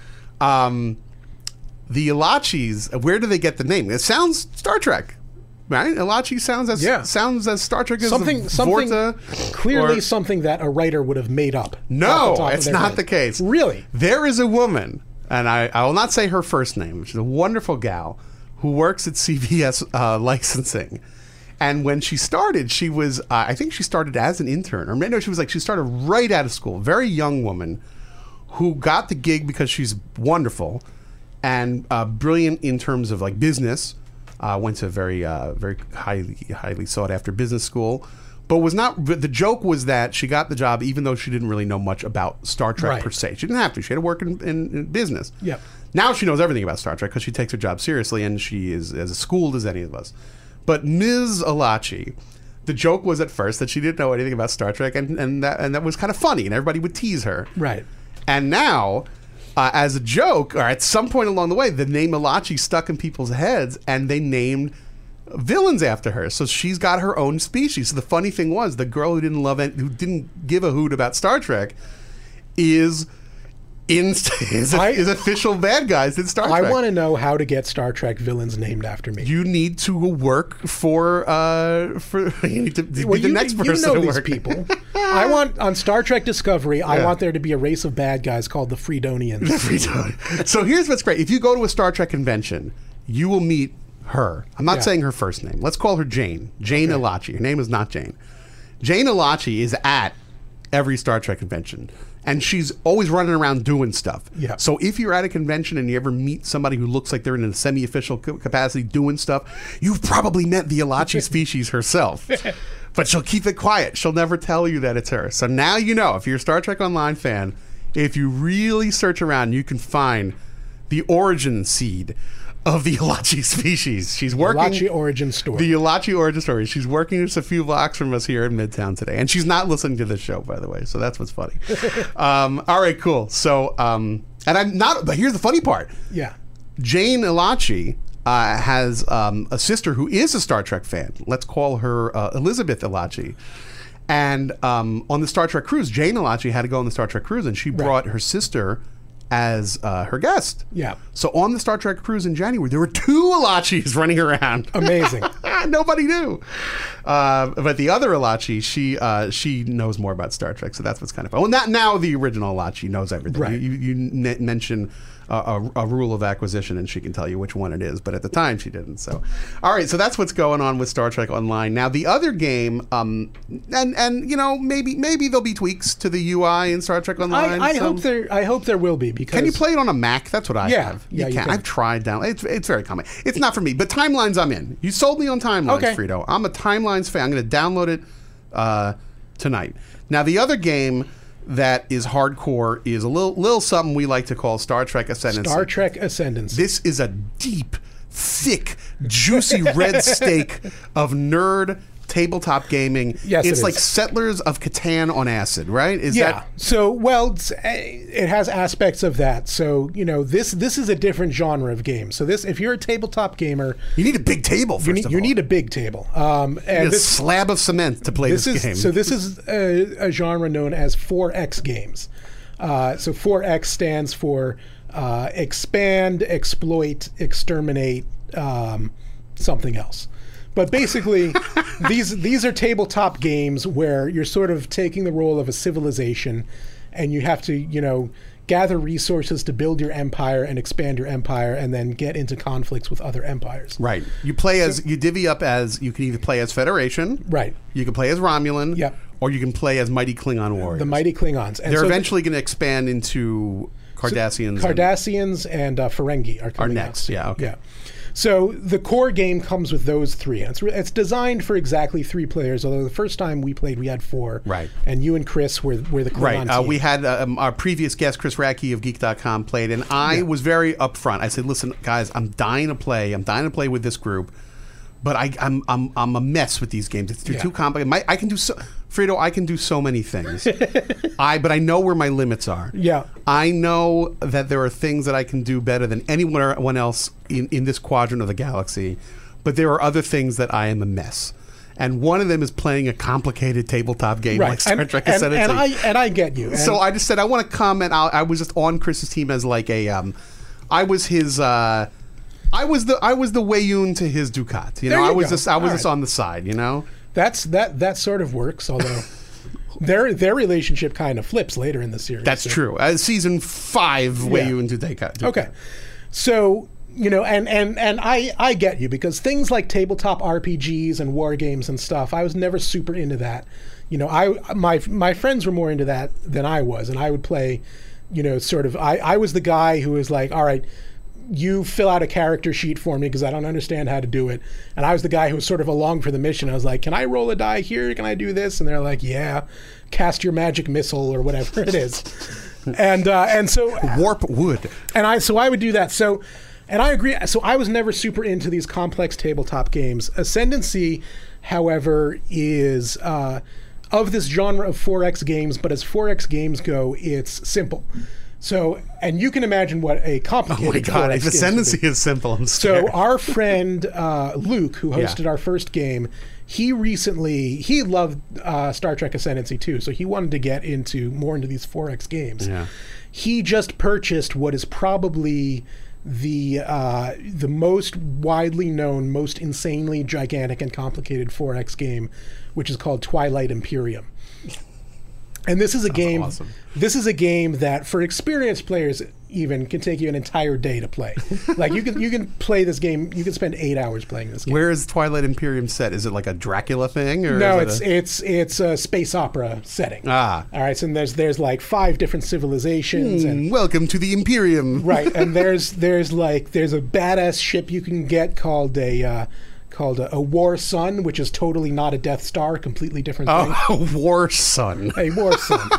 Um, the Ilachis, where do they get the name? It sounds Star Trek, right? Ilachi sounds as Yeah. sounds as Star Trek as something the something Vorta, clearly or- something that a writer would have made up. off the No, top of it's their not head. the case. Really? There is a woman, and I, I will not say her first name. She's a wonderful gal who works at C B S uh, licensing. And when she started, she was, uh, I think she started as an intern. Or no, she was like, she started right out of school. Very young woman who got the gig because she's wonderful and uh, brilliant in terms of like business. Uh, went to a very, uh, very highly, highly sought after business school. But was not. But the joke was that she got the job even though she didn't really know much about Star Trek Right. per se. She didn't have to. She had to work in, in, in business. Yep. Now she knows everything about Star Trek because she takes her job seriously and she is as schooled as any of us. But Miz Ilachi, the joke was at first that she didn't know anything about Star Trek, and, and that and that was kind of funny, and everybody would tease her. Right. And now, uh, as a joke, or at some point along the way, the name Ilachi stuck in people's heads, and they named villains after her. So she's got her own species. So the funny thing was, the girl who didn't love it, who didn't give a hoot about Star Trek, is in is, I- is official bad guys in Star I Trek. want to know how to get Star Trek villains named after me. You need to work for uh for you need to be Well, the you, next you person know to these work. people. I want on Star Trek Discovery. I Yeah. want there to be a race of bad guys called the Freedonians. So here's what's great. If you go to a Star Trek convention, you will meet her. I'm not Yeah. saying her first name. Let's call her Jane. Jane Okay. Ilachi. Her name is not Jane. Jane Ilachi is at every Star Trek convention. And she's always running around doing stuff. Yeah. So if you're at a convention and you ever meet somebody who looks like they're in a semi-official ca- capacity doing stuff, you've probably met the Ilachi species herself. But she'll keep it quiet. She'll never tell you that it's her. So now you know, if you're a Star Trek Online fan, if you really search around, you can find the origin seed of the Ilachi species. She's working Ilachi origin story. The Ilachi origin story. She's working just a few blocks from us here in Midtown today, and she's not listening to this show, by the way. So that's what's funny. um, all right, cool. So, um, and I'm not. But here's the funny part. Yeah. Jane Ilachi uh, has um, a sister who is a Star Trek fan. Let's call her uh, Elizabeth Ilachi. And um, on the Star Trek cruise, Jane Ilachi had to go on the Star Trek cruise, and she brought her sister as uh, her guest. Yeah. So on the Star Trek cruise in January, there were two Alachis running around. Amazing. Nobody knew. Uh, but the other Alachi, she uh, she knows more about Star Trek, so that's what's kind of fun. Well, not now the original Alachi knows everything. Right. You, you, you n- mention uh, a, a rule of acquisition, and she can tell you which one it is. But at the time, she didn't. So, all right. So that's what's going on with Star Trek Online. Now, the other game, um, and and you know, maybe maybe there'll be tweaks to the U I in Star Trek Online. I, I so. hope there. I hope there will be because Can you play it on a Mac? That's what I Yeah, have. yeah, you you can. can. I've tried down. It's it's very common. It's not for me, but Timelines I'm in. You sold me on Timelines, Okay. Frito. I'm a Timelines fan. I'm going to download it uh, tonight. Now the other game that is hardcore is a little little something we like to call Star Trek Ascendancy. Star Trek Ascendancy. This is a deep, thick, juicy red steak of nerd tabletop gaming. Yes, it's it like is. Settlers of Catan on acid, right? Is yeah. that So, well, it's, uh, it has aspects of that. So, you know, this this is a different genre of game. So, this if you're a tabletop gamer, you need a big table. First you need of you all. need a big table. Um, You and need a this slab of cement to play this, this is game. so this is a, a genre known as four X games. Uh, so four X stands for uh, expand, exploit, exterminate, um, something else. But basically, these these are tabletop games where you're sort of taking the role of a civilization, and you have to, you know, gather resources to build your empire and expand your empire, and then get into conflicts with other empires. Right. You play as you divvy up as you can either play as Federation, Right. You can play as Romulan, Yep. or you can play as Mighty Klingon warriors. The mighty Klingons. And They're so eventually going to expand into Cardassians. and- Cardassians and uh, Ferengi are coming next, out. yeah, okay. Yeah. So the core game comes with those three. And it's, re- it's designed for exactly three players, although the first time we played, we had four. Right. And you and Chris were, were the Klingon Right. Uh, team. we had um, our previous guest, Chris Radke of Geek dot com, played, and I Yeah. was very upfront. I said, listen, guys, I'm dying to play. I'm dying to play with this group, but I, I'm, I'm, I'm a mess with these games. It's they're Yeah. too complicated. My, I can do so... Frito, I can do so many things. I, but I know where my limits are. Yeah. I know that there are things that I can do better than anyone else in, in this quadrant of the galaxy, but there are other things that I am a mess. And one of them is playing a complicated tabletop game Right. like Star and, Trek and, Ascendancy. and I and I get you. And So I just said I want to come, and I'll, I was just on Chris's team as like a, um, I was his, uh, I was the I was the Wayun to his Ducat. You know, There you I was go. just I was All just right. on the side. You know, that's that that sort of works, although their their relationship kind of flips later in the series. that's so- true. Uh, season five, Wayun to Ducat. Okay. So, you know, and, and, and I, I get you, because things like tabletop R P Gs and war games and stuff, I was never super into that. You know, I my my friends were more into that than I was, and I would play, you know, sort of I, I was the guy who was like, all right, you fill out a character sheet for me because I don't understand how to do it. And I was the guy who was sort of along for the mission. I was like, can I roll a die here? Can I do this? And they're like, yeah, cast your magic missile or whatever it is. And uh, and so Warp wood. and I so I would do that. So and I agree. So I was never super into these complex tabletop games. Ascendancy, however, is uh, of this genre of four X games, but as four X games go, it's simple. So, and you can imagine what a complicated Oh my God! four X If games would Ascendancy be. is simple, I'm scared. So our friend uh, Luke, who Yeah. hosted our first game, he recently he loved uh, Star Trek Ascendancy too, so he wanted to get into more into these four X games. Yeah. He just purchased what is probably the uh, the most widely known, most insanely gigantic and complicated four X game, which is called Twilight Imperium. And this is a game. awesome. This is a game that, for experienced players, even can take you an entire day to play. Like you can you can play this game. You can spend eight hours playing this game. Where is Twilight Imperium set? Is it like a Dracula thing, or No, is it's it a- it's it's a space opera setting. Ah. all right. So there's there's like five different civilizations, and Hmm, welcome to the Imperium. right, and there's there's like there's a badass ship you can get called a uh, called a, a War Sun, which is totally not a Death Star, completely different thing. Oh, War Sun. A War Sun.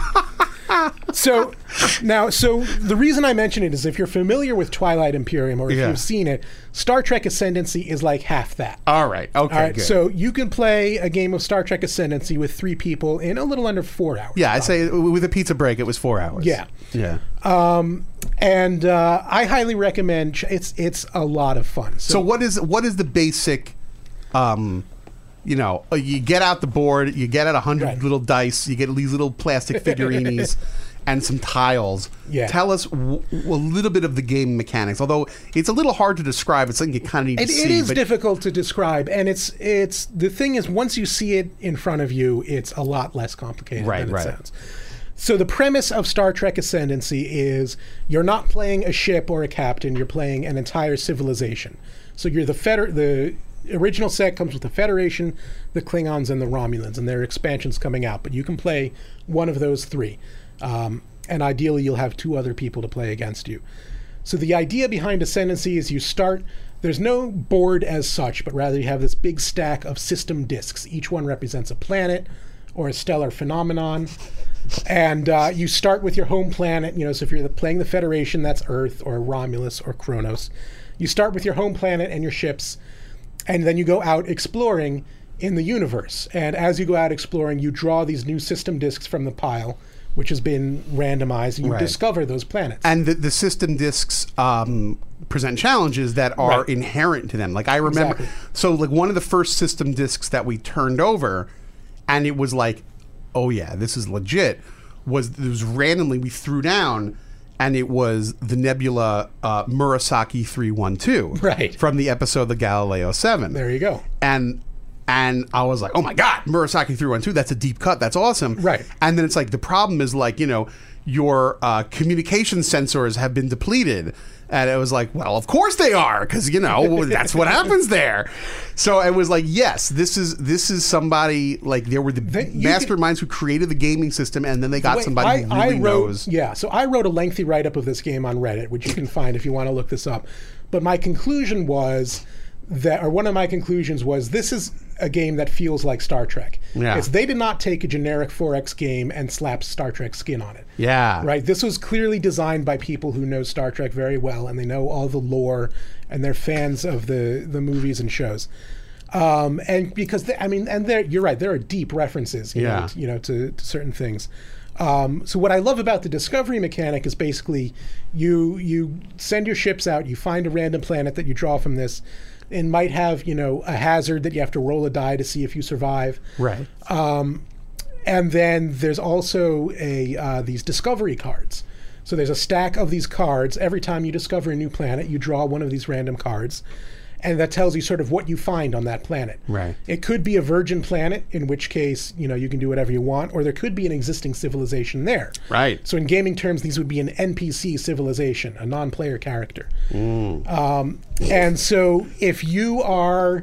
So now, so the reason I mention it is if you're familiar with Twilight Imperium, or if Yeah. you've seen it, Star Trek Ascendancy is like half that. All right. Okay. All right, good. so you can play a game of Star Trek Ascendancy with three people in a little under four hours. yeah, I'd say with a pizza break, it was four hours. Yeah. Yeah. Um, and uh, I highly recommend. ch- It's it's a lot of fun. So, So what is what is the basic? Um, you know, uh, you get out the board, you get out a hundred Right. little dice, you get these little plastic figurines, and some tiles. Yeah. Tell us w- a little bit of the game mechanics. Although it's a little hard to describe. It's something you kind of need It, to it see. is but difficult to describe, and it's it's the thing is once you see it in front of you, it's a lot less complicated Right, than it right. sounds. So the premise of Star Trek Ascendancy is you're not playing a ship or a captain, you're playing an entire civilization. So you're the feder- the original set comes with the Federation, the Klingons, and the Romulans, and there are expansions coming out, but you can play one of those three. Um, and ideally you'll have two other people to play against you. So the idea behind Ascendancy is you start, there's no board as such, but rather you have this big stack of system disks. Each one represents a planet or a stellar phenomenon. And uh, you start with your home planet, you know, so if you're the, playing the Federation, that's Earth or Romulus or Kronos. You start with your home planet and your ships, and then you go out exploring in the universe. And as you go out exploring, you draw these new system disks from the pile, which has been randomized, and you Right. discover those planets. And the, the system discs um, present challenges that are Right. inherent to them. Like I remember, Exactly. so like one of the first system discs that we turned over, and it was like, oh yeah, this is legit. Was it was randomly we threw down, and it was the Nebula uh, Murasaki three one two, Right. from the episode The Galileo seven. There you go. And and I was like, oh my God, Murasaki three one two, that's a deep cut. That's awesome. Right. And then it's like, the problem is like, you know, your uh, communication sensors have been depleted. And it was like, well, of course they are, because, you know, that's what happens there. So it was like, yes, this is this is somebody, like, there were the They- you masterminds who created the gaming system, and then they got Wait, somebody who really wrote, knows. Yeah, so I wrote a lengthy write-up of this game on Reddit, which you can find if you want to look this up. But my conclusion was that, or one of my conclusions was, this is a game that feels like Star Trek. Yeah. It's, they did not take a generic four X game and slap Star Trek skin on it. Yeah. Right? This was clearly designed by people who know Star Trek very well, and they know all the lore, and they're fans of the, the movies and shows. Um, and because, they, I mean, and there, you're right, there are deep references, you Yeah. know, to, you know, to, to certain things. Um, so what I love about the discovery mechanic is basically you you send your ships out, you find a random planet that you draw from this, and might have, you know, a hazard that you have to roll a die to see if you survive. Right. Um, and then there's also a uh, these discovery cards. So there's a stack of these cards. Every time you discover a new planet, you draw one of these random cards. And that tells you sort of what you find on that planet. Right. It could be a virgin planet, in which case, you know, you can do whatever you want, or there could be an existing civilization there. Right. So in gaming terms, these would be an N P C civilization, a non-player character. Um, and so if you are,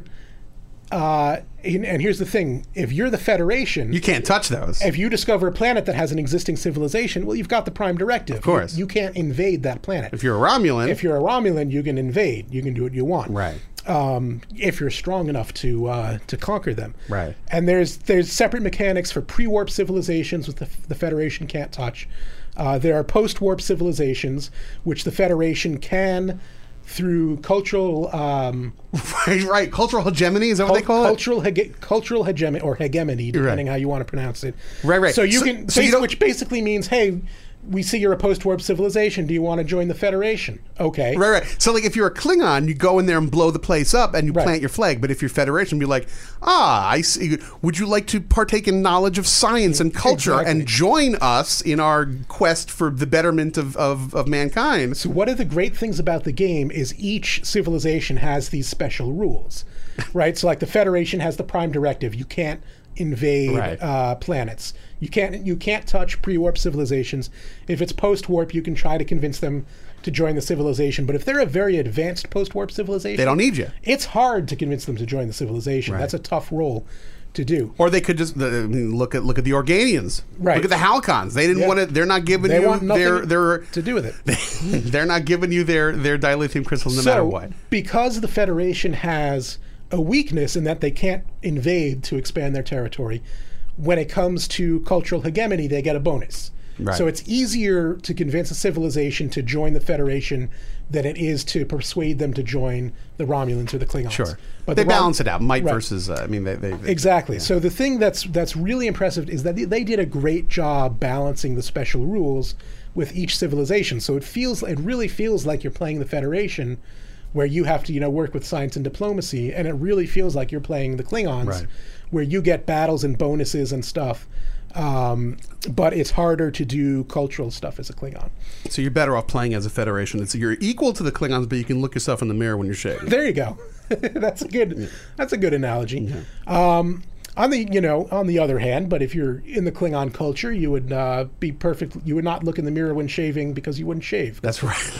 uh, and and here's the thing, if you're the Federation, You can't touch those. if you discover a planet that has an existing civilization, well, you've got the Prime Directive. Of course. You, you can't invade that planet. If you're a Romulan. If you're a Romulan, you can invade. You can do what you want. Right. Um, if you're strong enough to uh, to conquer them. Right. And there's there's separate mechanics for pre-warp civilizations, which the, the Federation can't touch. Uh, there are post-warp civilizations, which the Federation can, through cultural um, right, right. Cultural hegemony, is that what they call it? cultural hege- cultural hegemony or hegemony, depending how you want to pronounce it. Right, right. So you So- can, so you basi- don't- which basically means, hey, we see you're a post-warp civilization. Do you want to join the Federation? Okay. Right, right. So, like, if you're a Klingon, you go in there and blow the place up, and you Right. plant your flag. But if you're Federation, be like, ah, I see. Would you like to partake in knowledge of science and culture Exactly. and join us in our quest for the betterment of, of, of mankind? So one of the great things about the game is each civilization has these special rules, right? So like the Federation has the Prime Directive. You can't invade Right. uh, planets. You can't you can't touch pre-warp civilizations. If it's post-warp, you can try to convince them to join the civilization. But if they're a very advanced post-warp civilization, They don't need you. It's hard to convince them to join the civilization. Right. That's a tough role to do. Or they could just I mean, look at look at the Organians. Right. Look at the Halcons. They didn't Yeah. want to. They're not giving They you want nothing their their. to do with it. They're not giving you their their dilithium crystals no so, matter what. because the Federation has a weakness in that they can't invade to expand their territory, when it comes to cultural hegemony, they get a bonus. Right. So it's easier to convince a civilization to join the Federation than it is to persuade them to join the Romulans or the Klingons. Sure. But they the Rom- balance it out. Might Right. versus. Uh, I mean, they, they, they Exactly. So the thing that's that's really impressive is that they, they did a great job balancing the special rules with each civilization. So it feels it really feels like you're playing the Federation, where you have to you know work with science and diplomacy, and it really feels like you're playing the Klingons, Right. where you get battles and bonuses and stuff. Um, but it's harder to do cultural stuff as a Klingon. So you're better off playing as a Federation. It's you're equal to the Klingons, but you can look yourself in the mirror when you're shaving. There you go. that's a good. Yeah. That's a good analogy. Yeah. Um, on the you know on the other hand, but if you're in the Klingon culture, you would uh, be perfect. You would not look in the mirror when shaving because you wouldn't shave. That's right.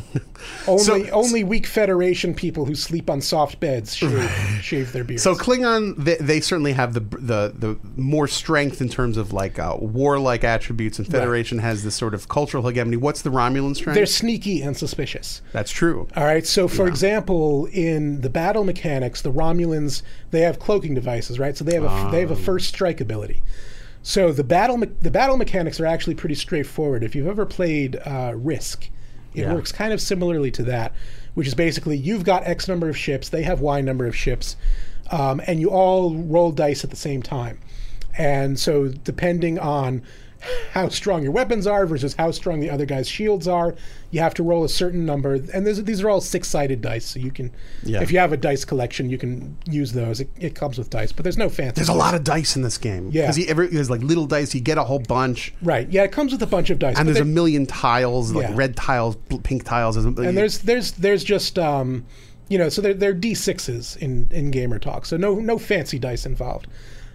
only so, only weak Federation people who sleep on soft beds shave, right. shave their beards. So Klingon, they, they certainly have the the the more strength in terms of like uh, warlike attributes, and Federation right. has this sort of cultural hegemony. What's the Romulan strength? They're sneaky and suspicious. That's true. All right. So, for yeah. example, in the battle mechanics, the Romulans, they have cloaking devices, right? So they have a um. they have a first strike ability. So the battle me- the battle mechanics are actually pretty straightforward. If you've ever played uh, Risk, it yeah. works kind of similarly to that, which is basically you've got X number of ships, they have Y number of ships, um, and you all roll dice at the same time. And so depending on how strong your weapons are versus how strong the other guy's shields are, you have to roll a certain number. And these are all six-sided dice, so you can, yeah. if you have a dice collection, you can use those. It, it comes with dice, but there's no fancy There's dice. a lot of dice in this game. Yeah. Because there's like little dice, you get a whole bunch. Right, yeah, it comes with a bunch of dice. And there's a million tiles, like yeah. red tiles, pink tiles. And there's there's there's just, um, you know, so they're, they're D sixes in, in Gamer Talk, so no, no fancy dice involved.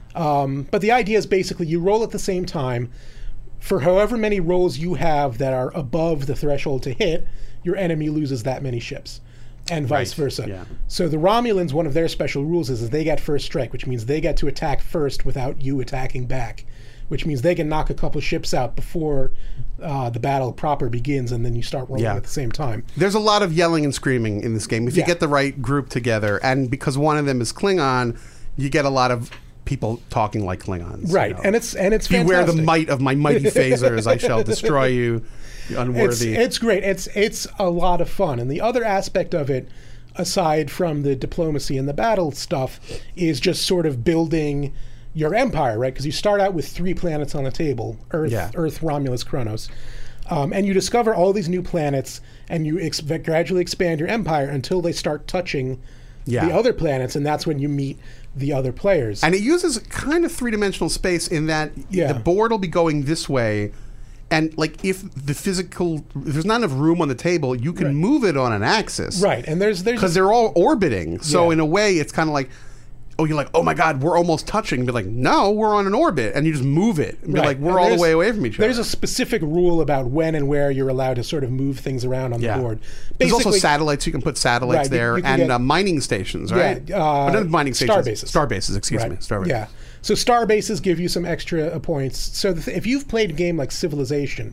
Um, but the idea is basically you roll at the same time. For however many rolls you have that are above the threshold to hit, your enemy loses that many ships, and vice right. versa. Yeah. So the Romulans, one of their special rules is, is they get first strike, which means they get to attack first without you attacking back, which means they can knock a couple ships out before uh, the battle proper begins, and then you start rolling yeah. at the same time. There's a lot of yelling and screaming in this game. If you yeah. get the right group together, and because one of them is Klingon, you get a lot of people talking like Klingons, right? You know? And it's and it's beware fantastic. the might of my mighty phasers, I shall destroy you, you unworthy. It's, it's great. It's it's a lot of fun, and the other aspect of it, aside from the diplomacy and the battle stuff, is just sort of building your empire, right? Because you start out with three planets on the table: Earth, yeah. Earth, Romulus, Kronos, um, and you discover all these new planets, and you ex- gradually expand your empire until they start touching yeah. the other planets, and that's when you meet the other players. And it uses kind of three-dimensional space in that yeah. the board will be going this way, and like if the physical, if there's not enough room on the table, you can right. move it on an axis. Right, and there's there's because they're all orbiting. So yeah. in a way, it's kind of like, oh, you're like, oh my God, we're almost touching. Be like, no, we're on an orbit, and you just move it. And right. be like, we're and all the way away from each other. There's a specific rule about when and where you're allowed to sort of move things around on yeah. the board. There's also satellites. You can put satellites right, there, you, you and get, uh, mining stations, right? Yeah, uh, but not mining stations. Star bases. Star bases, excuse right. me. Star bases. Yeah. So star bases give you some extra uh, points. So the th- if you've played a game like Civilization,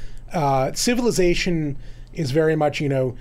uh, Civilization is very much, you know,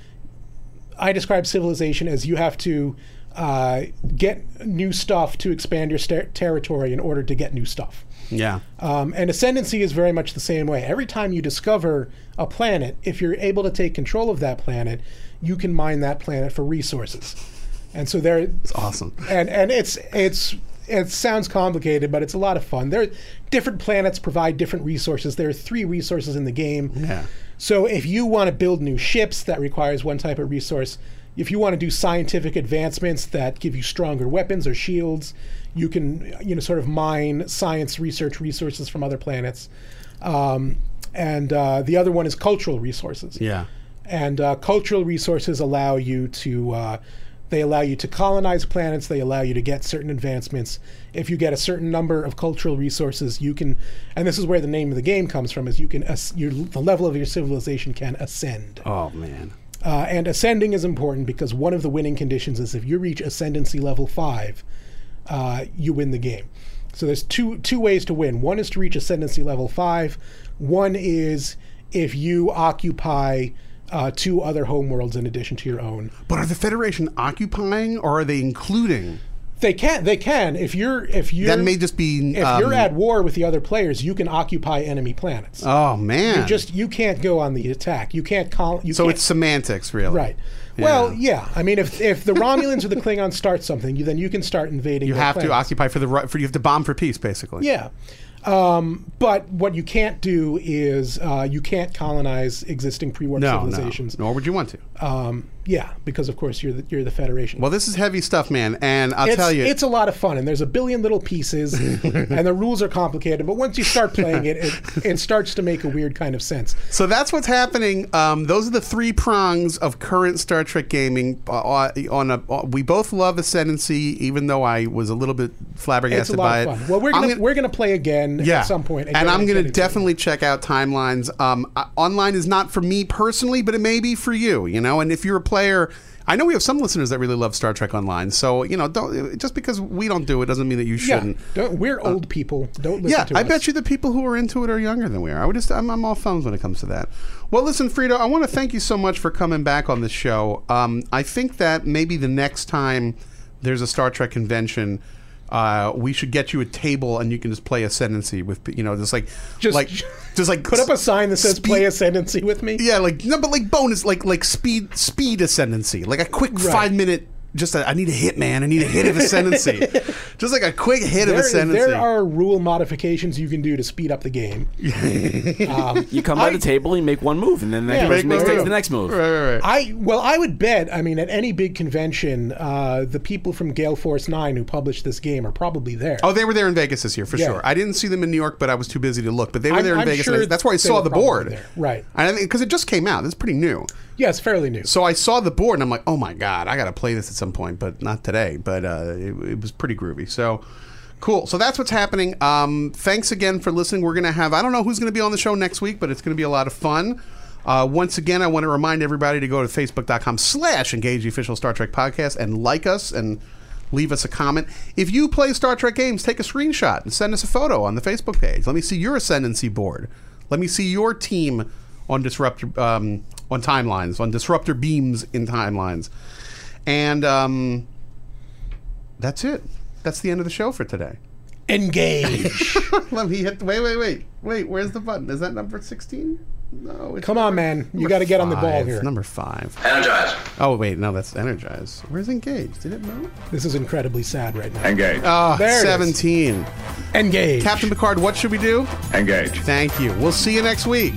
I describe Civilization as you have to uh, get new stuff to expand your st- territory in order to get new stuff. Yeah. Um, and Ascendancy is very much the same way. Every time you discover a planet, if you're able to take control of that planet, you can mine that planet for resources. And so there, it's awesome. And and it's it's it sounds complicated, but it's a lot of fun. There, different planets provide different resources. There are three resources in the game. Yeah. So if you want to build new ships, that requires one type of resource. If you want to do scientific advancements that give you stronger weapons or shields, you can, you know, sort of mine science research resources from other planets. Um, and uh, the other one is cultural resources. Yeah. And uh, cultural resources allow you to, uh, they allow you to colonize planets. They allow you to get certain advancements. If you get a certain number of cultural resources, you can, and this is where the name of the game comes from, is you can, uh, your, the level of your civilization can ascend. Oh, man. Uh, and ascending is important because one of the winning conditions is if you reach ascendancy level five, uh, you win the game. So there's two two ways to win. One is to reach ascendancy level five. One is if you occupy uh, two other homeworlds in addition to your own. But are the Federation occupying, or are they including? They can. They can. If you're, if you, that may just be. If um, you're at war with the other players, you can occupy enemy planets. Oh man! You just you can't go on the attack. You can't call. You so can't, it's semantics, really. Right. Yeah. Well, yeah. I mean, if if the Romulans or the Klingons start something, you, then you can start invading. You their have planets. to occupy for the right. For you have to bomb for peace, basically. Yeah. Um, but what you can't do is uh, you can't colonize existing pre-war no, civilizations. No, nor would you want to. Um, Yeah, because of course you're the, you're the Federation. Well, this is heavy stuff, man, and I'll it's, tell you, it's a lot of fun, and there's a billion little pieces, and the rules are complicated. But once you start playing it, it, it starts to make a weird kind of sense. So that's what's happening. Um, those are the three prongs of current Star Trek gaming. Uh, on a, uh, we both love Ascendancy, even though I was a little bit flabbergasted it's a lot by of it. fun. Well, we're gonna, gonna we're gonna play again yeah. at some point, and I'm gonna Ascendancy. definitely check out Timelines. Um, uh, online is not for me personally, but it may be for you. You know, and if you're a player. I know we have some listeners that really love Star Trek Online, so you know, don't just because we don't do it doesn't mean that you shouldn't. Yeah, don't, we're uh, old people. Don't listen yeah, to I us. bet you the people who are into it are younger than we are. I would just, I'm, I'm all thumbs when it comes to that. Well, listen, Frito, I want to thank you so much for coming back on this show. Um, I think that maybe the next time there's a Star Trek convention. Uh, we should get you a table and you can just play Ascendancy with, you know, just like, just like, just like put up a sign that says speed, "Play Ascendancy with me." Yeah, like no, but like bonus, like like speed speed Ascendancy, like a quick right. five minute. Just a, I need a hit, man. I need a hit of Ascendancy. Just like a quick hit there, of Ascendancy. There are rule modifications you can do to speed up the game. um, you come by I, the table, you make one move, and then the yeah, next makes takes the next move. Right, right, right. I well, I would bet. I mean, at any big convention, uh, the people from Gale Force Nine who published this game are probably there. Oh, they were there in Vegas this year for yeah. sure. I didn't see them in New York, but I was too busy to look. But they were I'm, there in I'm Vegas. Sure That's where I saw the board. There. Right. I think because it just came out. It's pretty new. Yeah, it's fairly new. So I saw the board and I'm like, oh my god, I got to play this at some point, but not today. But uh, it, it was pretty groovy. So cool. So that's what's happening. Um, thanks again for listening. We're going to have, I don't know who's going to be on the show next week, but it's going to be a lot of fun. Uh, once again, I want to remind everybody to go to facebook.com slash engage the official Star Trek podcast and like us and leave us a comment. If you play Star Trek games, take a screenshot and send us a photo on the Facebook page. Let me see your Ascendancy board. Let me see your team on Disruptor, um, on timelines, on Disruptor beams in timelines. And um, that's it. That's the end of the show for today. Engage. Let me hit, wait, wait, wait. Wait, where's the button? Is that number sixteen? No. It's Come on, man. You got to get on the ball here. Number five. Energize. Oh, wait. No, that's Energize. Where's Engage? Did it move? This is incredibly sad right now. Engage. Oh, there seventeen. It is. Engage. Captain Picard, what should we do? Engage. Thank you. We'll see you next week.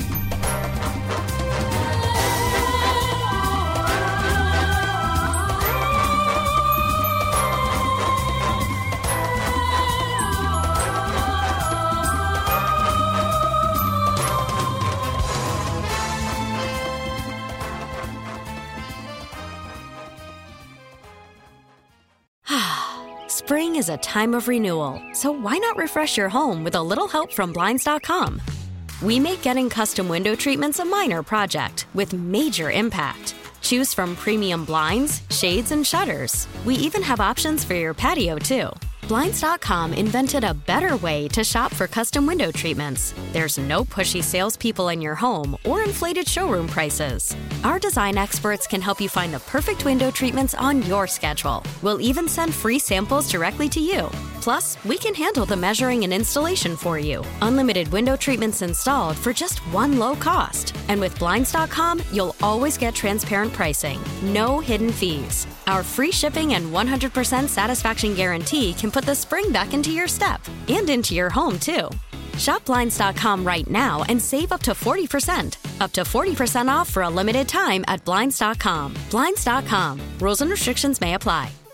Spring is a time of renewal, so why not refresh your home with a little help from Blinds dot com? We make getting custom window treatments a minor project with major impact. Choose from premium blinds, shades, and shutters. We even have options for your patio, too. Blinds dot com invented a better way to shop for custom window treatments. There's no pushy salespeople in your home or inflated showroom prices. Our design experts can help you find the perfect window treatments on your schedule. We'll even send free samples directly to you. Plus, we can handle the measuring and installation for you. Unlimited window treatments installed for just one low cost. And with Blinds dot com, you'll always get transparent pricing. No hidden fees. Our free shipping and one hundred percent satisfaction guarantee can put the spring back into your step and into your home, too. Shop Blinds dot com right now and save up to forty percent. Up to forty percent off for a limited time at Blinds dot com. Blinds dot com. Rules and restrictions may apply.